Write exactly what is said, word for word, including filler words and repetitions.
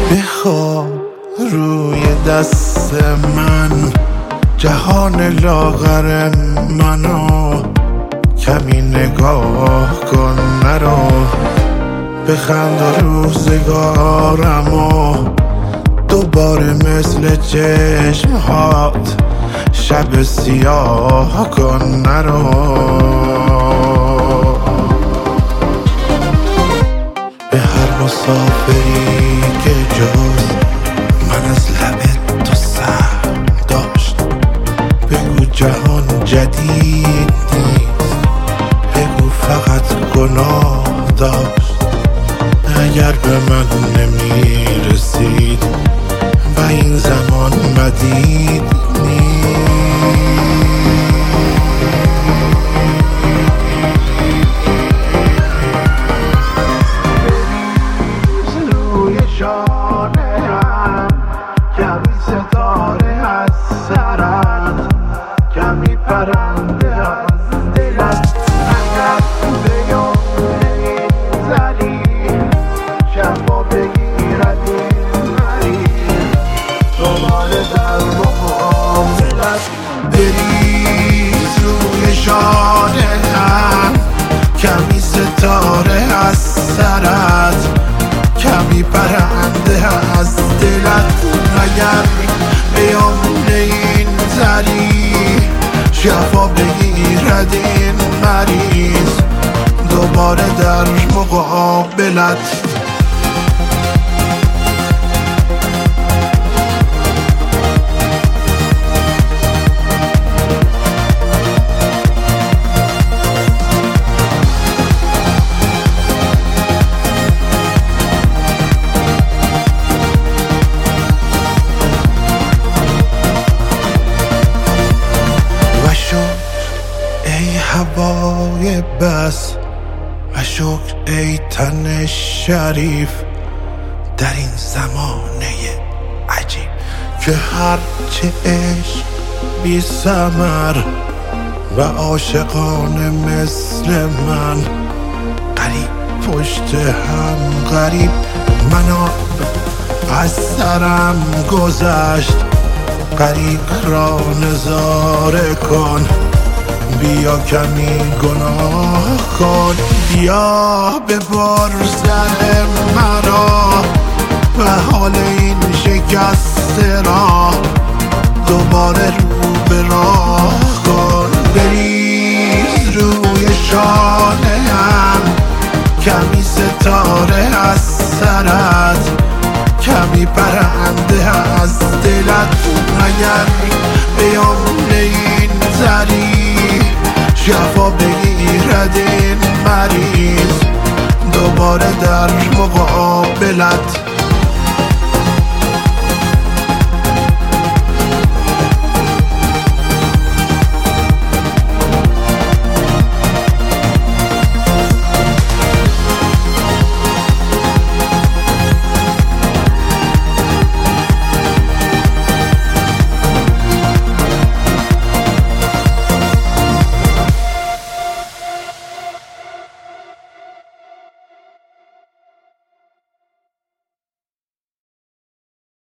بخواب روی دست من، جهان لاغر منو کمی نگاه کن، نرو بخند روزگارمو دوباره مثل چشمهات شب سیاه کن، نرو به هر مسافری که جز من از لب تو سر داشت بگو جهان جدید نیست، بگو فقط گناه داشت. اگر به من نمی رسید و این زمان مدید نیست. روی شانه‌ام کمی ستاره از سرت، کمی پرنده از دلت. اگر به یاد زری شفا بگیرد این مریض، دوباره در مقابلت بریز. روی شانه‌ام کمی ستاره از سرت، کمی پرنده از دلت. اگر بیام این زری شفا بگیرد این مریض، دوباره در مقابلت. ای هوای بس و شکر ای تن شریف در این زمانه عجیب که هرچه عشق بی ثمر و عاشقانه مثل من غریب پشت هم غریب. منو از سرم گذشت، غریق را نظاره کن، بیا کمی گناه کن، بیا ببر سر مرا و حال این شکسته را دوباره رو به راه کن. بریز روی شانه‌ام کمی ستاره از سرت، کمی پرنده از دلت. اگر بیام این زری شفا بگیرد این مریض، دوباره در مقابلت.